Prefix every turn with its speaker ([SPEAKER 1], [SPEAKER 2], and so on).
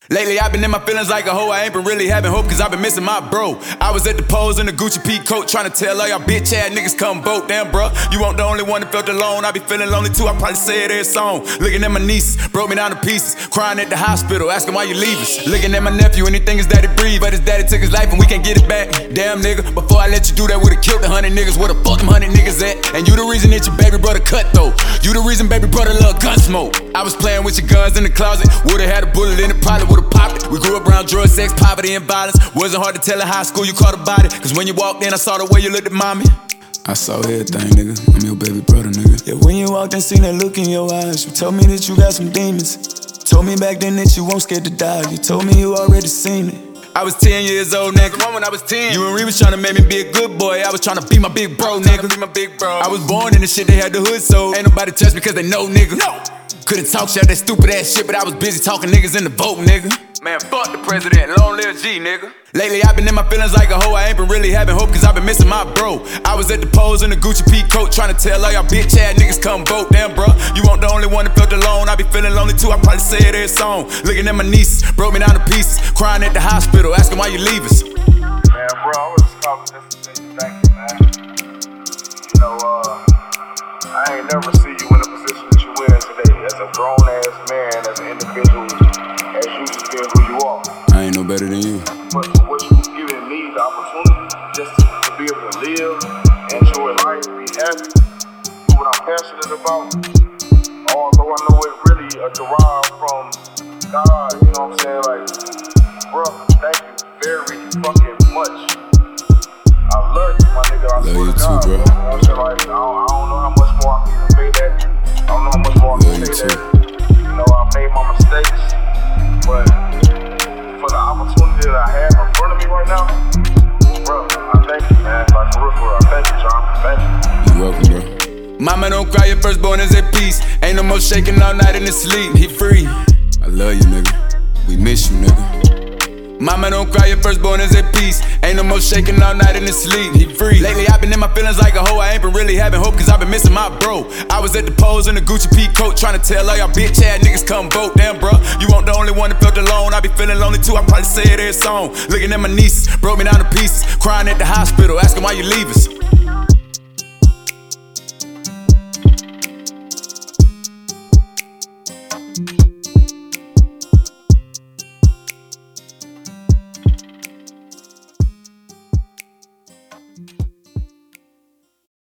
[SPEAKER 1] Lately I've been in my feelings like a hoe, I ain't been really having hope cause I've been missing my bro. I was at the polls in the Gucci P coat trying to tell all y'all bitch ass niggas come vote. Damn bro, you weren't the only one that felt alone. I be feeling lonely too, I probably say it every song. Looking at my nieces, broke me down to pieces. Crying at the hospital, asking why you leave us. Looking at my nephew, anything his daddy breathe, but his daddy took his life and we can't get it back. Damn nigga, before I let you do that would've killed 100 niggas. Where the fuck them 100 niggas at? And you the reason that your baby brother cut though. You the reason baby brother love gun smoke. I was playing with your guns in the closet, would've had a bullet in it, probably would've popped it. We grew up around drugs, sex, poverty, and violence. Wasn't hard to tell in high school you caught a body. Cause when you walked in, I saw the way you looked at mommy.
[SPEAKER 2] I saw everything, nigga. I'm your baby brother, nigga.
[SPEAKER 3] Yeah, when you walked in, seen that look in your eyes. You told me that you got some demons. Told me back then that you won't scared to die. You told me you already seen it.
[SPEAKER 1] I was 10 years old, nigga. Come on, when I was 10. You and Ree was tryna make me be a good boy. I was tryna be my big bro, nigga. I was born in the shit, they had the hood, so ain't nobody touch me cause they know, nigga. No. Couldn't talk shit, that stupid ass shit, but I was busy talking niggas in the vote, nigga. Man, fuck the president, long live G, nigga. Lately I've been in my feelings like a hoe, I ain't been really having hope cause I've been missing my bro. I was at the polls in the Gucci P coat trying to tell all y'all bitch ass niggas come vote. Damn bro, you weren't the only one that felt alone. I be feeling lonely too, I probably say it every song. Looking at my nieces, broke me down to pieces. Crying at the hospital, asking why you leave us.
[SPEAKER 4] Man bro, I was calling just to say thank you, man. You know, I ain't never see you in the position that you in today. As a grown ass man, as an individual, as you just being who you are.
[SPEAKER 2] I ain't no better than you.
[SPEAKER 4] But for what you've given me the opportunity just to be able to live, enjoy life, be happy, do what I'm passionate about. Although I know it really derived from God, you know what I'm saying? Like, bro, thank you very fucking much. I love you, my nigga. I swear to God,
[SPEAKER 2] bro.
[SPEAKER 4] You know what I'm saying? Like, I don't know how much more I can say that. I don't know how much more I can say that. You know, I made my mistakes, but for the opportunity that I have in front of me right now, bro, I thank you, man. Like, for real, I thank you, John. Thank you.
[SPEAKER 2] You're welcome, bro.
[SPEAKER 1] Mama don't cry, your firstborn is at peace. Ain't no more shaking all night in his sleep, he free.
[SPEAKER 2] I love you, nigga. We miss you, nigga.
[SPEAKER 1] Mama don't cry, your firstborn is at peace. Ain't no more shaking all night in his sleep, he free. Lately I've been in my feelings like a hoe, I ain't been really having hope cause I've been missing my bro. I was at the polls in the Gucci P coat trying to tell all y'all bitch ass niggas come vote. Damn bro, you weren't the only one that felt alone. I be feeling lonely too, I probably say it every song. Looking at my nieces, broke me down to pieces. Crying at the hospital, asking why you leave us.